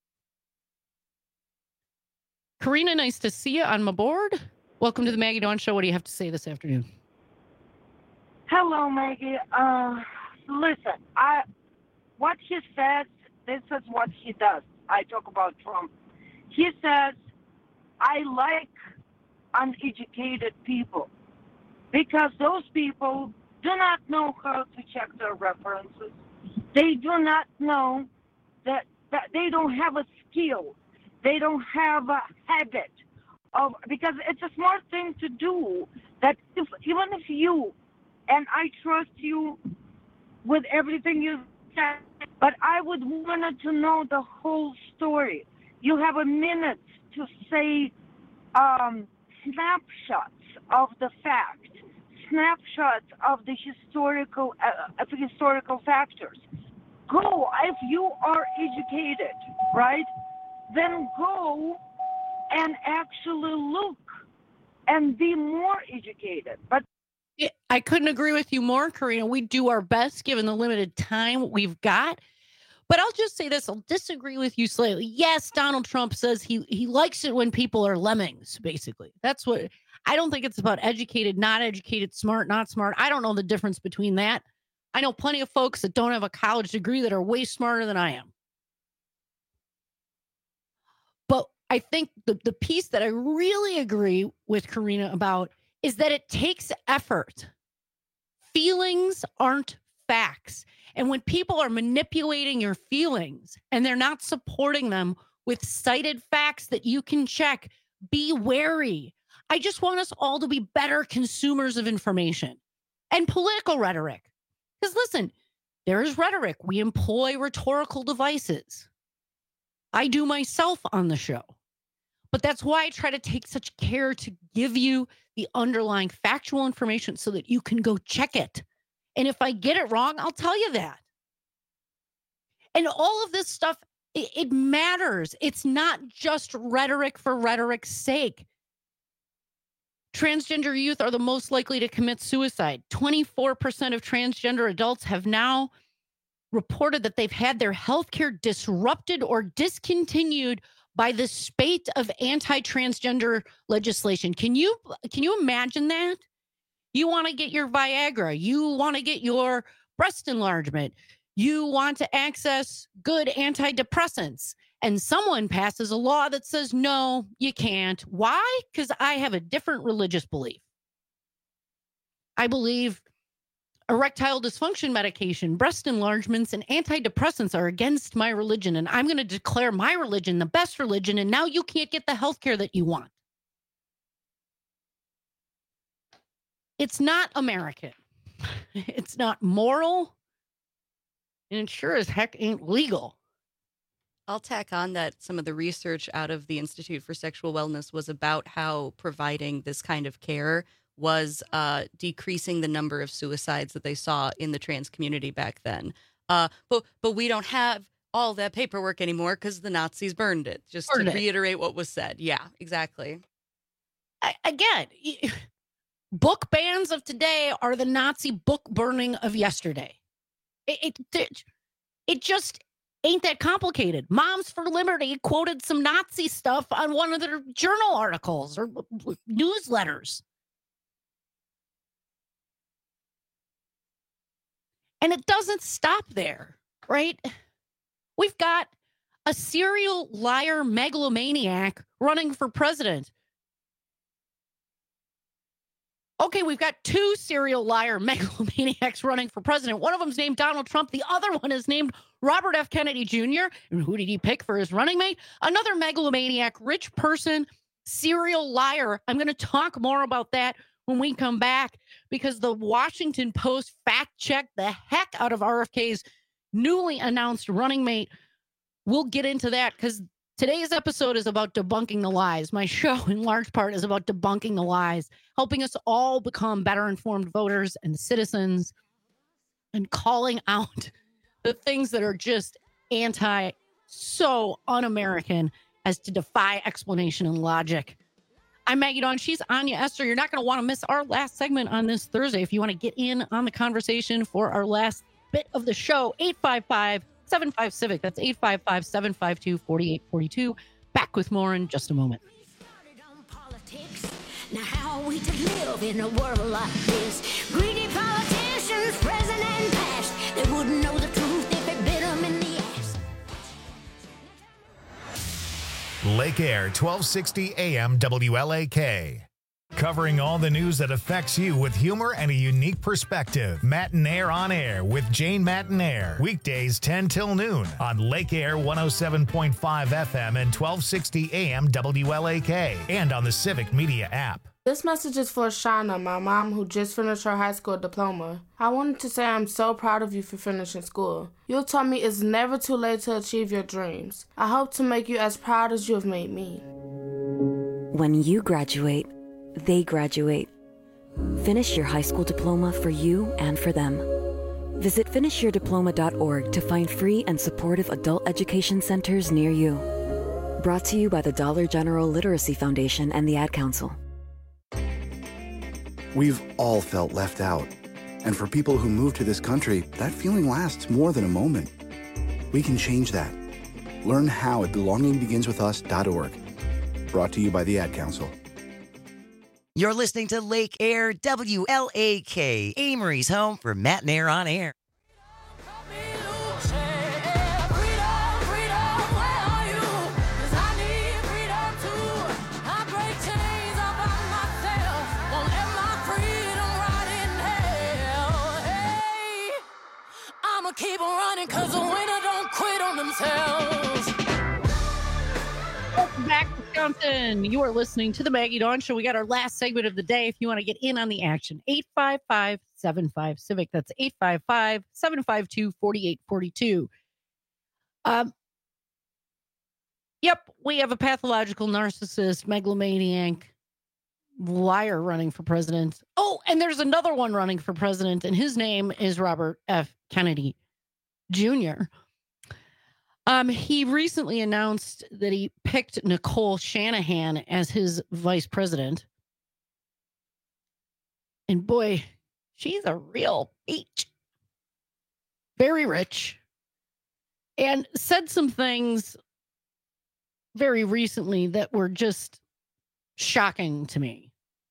Karina, nice to see you on my board. Welcome to the Maggie Dawn Show. What do you have to say this afternoon? Hello, Maggie. Uh, listen, I what he says, this is what he does. I talk about Trump. He says, I like uneducated people because those people do not know how to check their references. They do not know that that they don't have a skill. They don't have a habit of, because it's a smart thing to do, that if, even if you, and I trust you with everything you said, but I would want to know the whole story. You have a minute to say um, snapshots of the fact, snapshots of the historical uh, of the historical factors. Go, if you are educated, right, then go and actually look and be more educated. But I couldn't agree with you more, Karina. We do our best given the limited time we've got. But I'll just say this. I'll disagree with you slightly. Yes, Donald Trump says he, he likes it when people are lemmings, basically. That's what, I don't think it's about educated, not educated, smart, not smart. I don't know the difference between that. I know plenty of folks that don't have a college degree that are way smarter than I am. But I think the, the piece that I really agree with Karina about is that it takes effort. Feelings aren't facts. And when people are manipulating your feelings and they're not supporting them with cited facts that you can check, be wary. I just want us all to be better consumers of information and political rhetoric. Because listen, there is rhetoric. We employ rhetorical devices. I do myself on the show. But that's why I try to take such care to give you the underlying factual information so that you can go check it. And if I get it wrong, I'll tell you that. And all of this stuff, it, it matters. It's not just rhetoric for rhetoric's sake. Transgender youth are the most likely to commit suicide. twenty-four percent of transgender adults have now reported that they've had their healthcare disrupted or discontinued by the spate of anti-transgender legislation. Can you can you imagine that? You want to get your Viagra, you want to get your breast enlargement, you want to access good antidepressants, and someone passes a law that says, no, you can't. Why? Because I have a different religious belief. I believe erectile dysfunction medication, breast enlargements, and antidepressants are against my religion, and I'm going to declare my religion the best religion, and now you can't get the health care that you want. It's not American. It's not moral. And it sure as heck ain't legal. I'll tack on that some of the research out of the Institute for Sexual Wellness was about how providing this kind of care was uh, decreasing the number of suicides that they saw in the trans community back then. Uh, but but we don't have all that paperwork anymore because the Nazis burned it, just burned to it. reiterate what was said. Yeah, exactly. I, again, book bans of today are the Nazi book burning of yesterday. It, it, it just ain't that complicated. Moms for Liberty quoted some Nazi stuff on one of their journal articles or newsletters. And it doesn't stop there, right? We've got a serial liar megalomaniac running for president. Okay, we've got two serial liar megalomaniacs running for president. One of them's named Donald Trump. The other one is named Robert F. Kennedy Junior And who did he pick for his running mate? Another megalomaniac, rich person, serial liar. I'm going to talk more about that when we come back, because the Washington Post fact-checked the heck out of R F K's newly announced running mate. We'll get into that because today's episode is about debunking the lies. My show, in large part, is about debunking the lies, helping us all become better informed voters and citizens, and calling out the things that are just anti, so un-American as to defy explanation and logic. I'm Maggie Dawn. She's Anya Esther. You're not going to want to miss our last segment on this Thursday. If you want to get in on the conversation for our last bit of the show, eight five five, seven five, civic. That's eight five five, seven five two, four eight four two. Back with more in just a moment. Now how are we to live in a world like this? Greedy politicians, present and past, they wouldn't know the truth if it bit them in the ass. Lake Air, twelve sixty A M W L A K. Covering all the news that affects you with humor and a unique perspective. Matt and Air on Air with Jane Matt and Air. Weekdays ten till noon on Lake Air one oh seven point five F M and twelve sixty A M W L A K and on the Civic Media app. This message is for Shauna, my mom, who just finished her high school diploma. I wanted to say I'm so proud of you for finishing school. You taught me it's never too late to achieve your dreams. I hope to make you as proud as you have made me. When you graduate, they graduate. Finish your high school diploma for you and for them. Visit finish your diploma dot org to find free and supportive adult education centers near you. Brought to you by the Dollar General Literacy Foundation and the Ad Council. We've all felt left out. And for people who move to this country, that feeling lasts more than a moment. We can change that. Learn how at belonging begins with us dot org. Brought to you by the Ad Council. You're listening to Lake Air W L A K, Amory's home for Matt and Air on Air. Keep on running, cause the winner don't quit on themselves. Welcome back, Wisconsin. You are listening to the Maggie Dawn Show. We got our last segment of the day. If you want to get in on the action, eight five five, seven five, Civic. That's eight five five, seven five two, four eight four two. Um, yep, we have a pathological narcissist, megalomaniac, liar running for president. Oh, and there's another one running for president, and his name is Robert F. Kennedy Junior Um, he recently announced that he picked Nicole Shanahan as his vice president. And boy, she's a real peach. Very rich. And said some things very recently that were just shocking to me.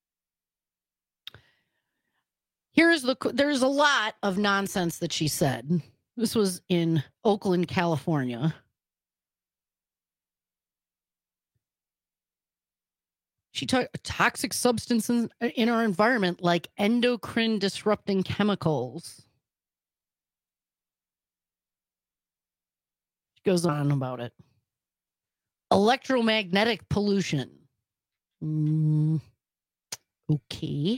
Here's the, there's a lot of nonsense that she said. This was in Oakland, California. She talked toxic substances in our environment like endocrine disrupting chemicals. She goes on about it. Electromagnetic pollution. Mm, okay.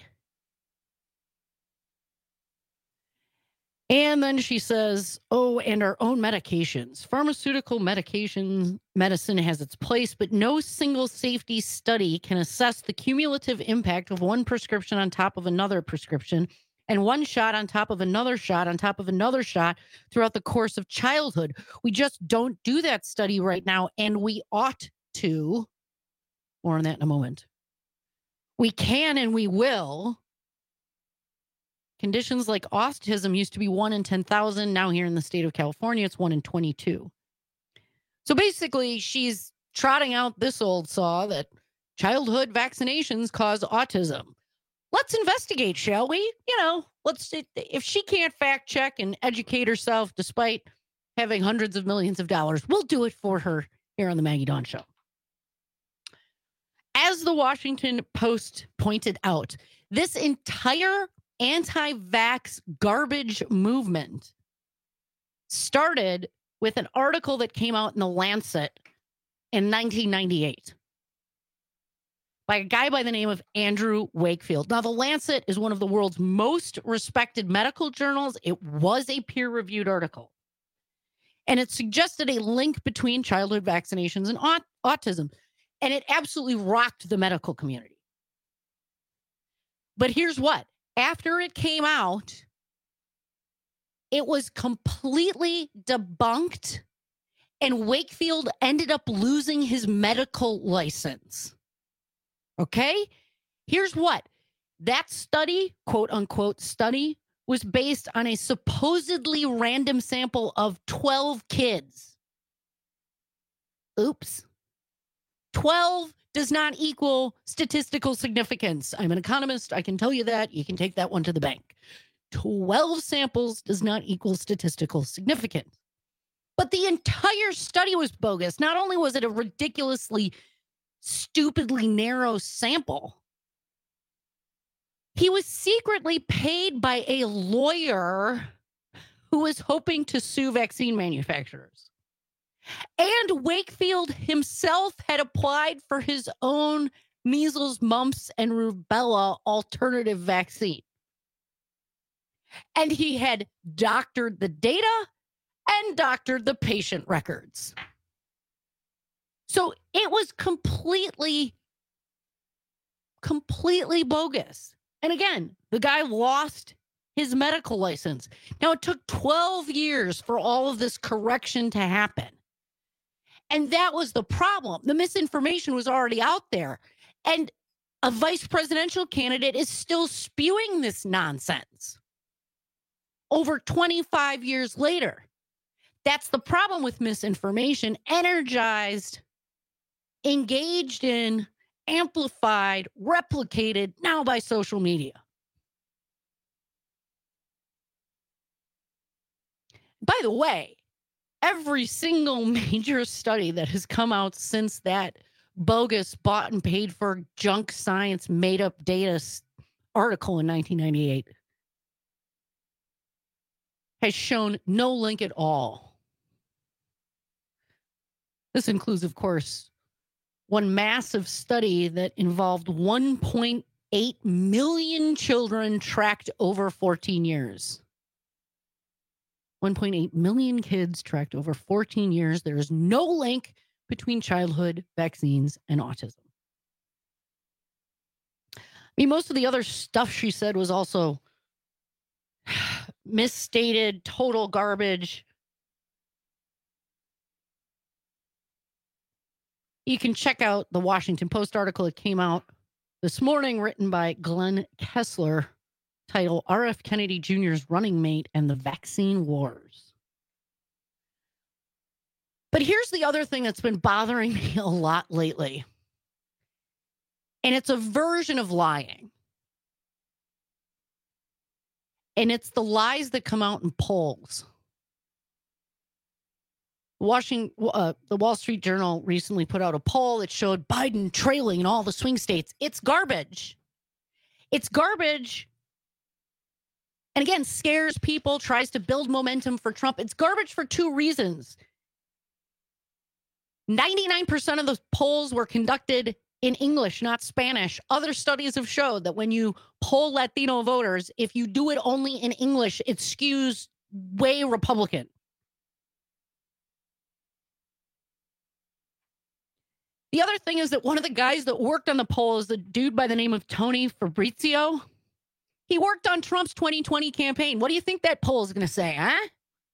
And then she says, oh, and our own medications. Pharmaceutical medication medicine has its place, but no single safety study can assess the cumulative impact of one prescription on top of another prescription and one shot on top of another shot on top of another shot throughout the course of childhood. We just don't do that study right now, and we ought to. More on that in a moment. We can and we will. Conditions like autism used to be one in ten thousand. Now here in the state of California, it's one in twenty-two. So basically, she's trotting out this old saw that childhood vaccinations cause autism. Let's investigate, shall we? You know, let's, if she can't fact check and educate herself despite having hundreds of millions of dollars, we'll do it for her here on the Maggie Dawn Show. As the Washington Post pointed out, this entire anti-vax garbage movement started with an article that came out in the Lancet in nineteen ninety-eight by a guy by the name of Andrew Wakefield. Now, the Lancet is one of the world's most respected medical journals. It was a peer-reviewed article, and it suggested a link between childhood vaccinations and aut- autism, and it absolutely rocked the medical community. But here's what. After it came out, it was completely debunked, and Wakefield ended up losing his medical license. Okay? Here's what. That study, quote unquote study, was based on a supposedly random sample of twelve kids. Oops. twelve does not equal statistical significance. I'm an economist. I can tell you that. You can take that one to the bank. twelve samples does not equal statistical significance. But the entire study was bogus. Not only was it a ridiculously, stupidly narrow sample, He was secretly paid by a lawyer who was hoping to sue vaccine manufacturers. And Wakefield himself had applied for his own measles, mumps, and rubella alternative vaccine. And he had doctored the data and doctored the patient records. So it was completely, completely bogus. And again, the guy lost his medical license. Now, it took twelve years for all of this correction to happen. And that was the problem. The misinformation was already out there. And a vice presidential candidate is still spewing this nonsense over twenty-five years later. That's the problem with misinformation, energized, engaged in, amplified, replicated now by social media. By the way, every single major study that has come out since that bogus, bought and paid for junk science, made up data article in nineteen ninety-eight has shown no link at all. This includes, of course, one massive study that involved one point eight million children tracked over fourteen years. one point eight million kids tracked over fourteen years. There is no link between childhood vaccines and autism. I mean, most of the other stuff she said was also misstated, total garbage. You can check out the Washington Post article that came out this morning, written by Glenn Kessler, titled R F Kennedy Junior's Running Mate and the Vaccine Wars. But here's the other thing that's been bothering me a lot lately. And it's a version of lying. And it's the lies that come out in polls. Washington, uh, the Wall Street Journal recently put out a poll that showed Biden trailing in all the swing states. It's garbage. It's garbage. And again, scares people, tries to build momentum for Trump. It's garbage for two reasons. ninety-nine percent of the polls were conducted in English, not Spanish. Other studies have showed that when you poll Latino voters, if you do it only in English, it skews way Republican. The other thing is that one of the guys that worked on the poll is a dude by the name of Tony Fabrizio. He worked on Trump's twenty twenty campaign. What do you think that poll is going to say, huh?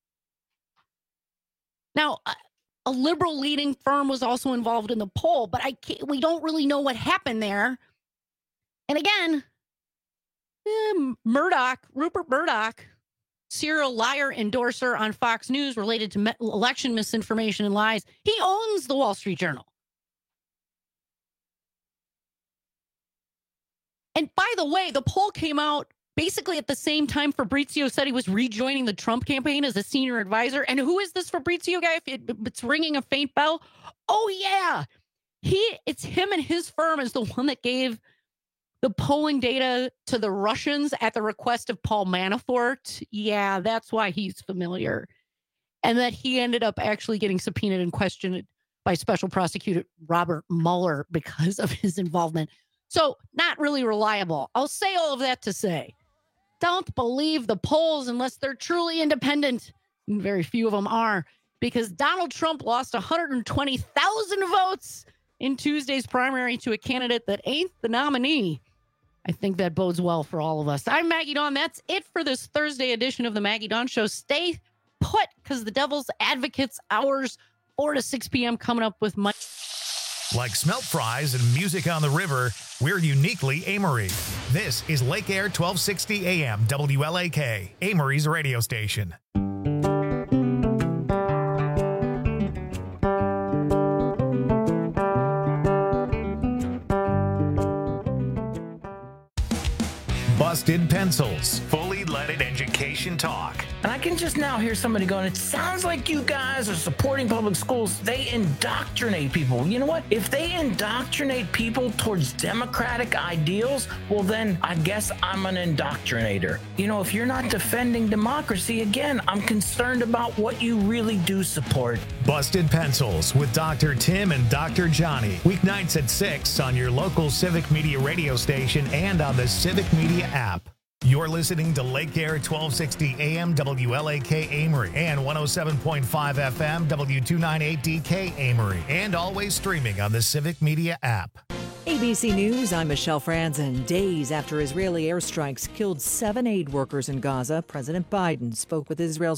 Now, a liberal leading firm was also involved in the poll, but I can't, we don't really know what happened there. And again, eh, Murdoch, Rupert Murdoch, serial liar endorser on Fox News related to me- election misinformation and lies. He owns the Wall Street Journal. And by the way, the poll came out basically at the same time Fabrizio said he was rejoining the Trump campaign as a senior advisor. And who is this Fabrizio guy? If it, it's ringing a faint bell. Oh, yeah. He, it's him and his firm is the one that gave the polling data to the Russians at the request of Paul Manafort. Yeah, that's why he's familiar. And that he ended up actually getting subpoenaed and questioned by Special Prosecutor Robert Mueller because of his involvement. So not really reliable. I'll say all of that to say, don't believe the polls unless they're truly independent. And very few of them are, because Donald Trump lost one hundred twenty thousand votes in Tuesday's primary to a candidate that ain't the nominee. I think that bodes well for all of us. I'm Maggie Dawn. That's it for this Thursday edition of the Maggie Dawn Show. Stay put, because the Devil's Advocates hours, four to six p.m. coming up with much. Like smelt fries and music on the river, we're uniquely Amory. This is Lake Air twelve sixty A M W L A K, Amory's radio station. Busted Pencils, fully leaded education talk. And I can just now hear somebody going, it sounds like you guys are supporting public schools. They indoctrinate people. You know what? If they indoctrinate people towards democratic ideals, well, then I guess I'm an indoctrinator. You know, if you're not defending democracy, again, I'm concerned about what you really do support. Busted Pencils with Doctor Tim and Doctor Johnny. Weeknights at six on your local Civic Media radio station and on the Civic Media app. You're listening to Lake Air twelve sixty A M W L A K Amory and one oh seven point five F M W two ninety-eight D K Amory, and always streaming on the Civic Media app. A B C News, I'm Michelle Franzen. Days after Israeli airstrikes killed seven aid workers in Gaza, President Biden spoke with Israel's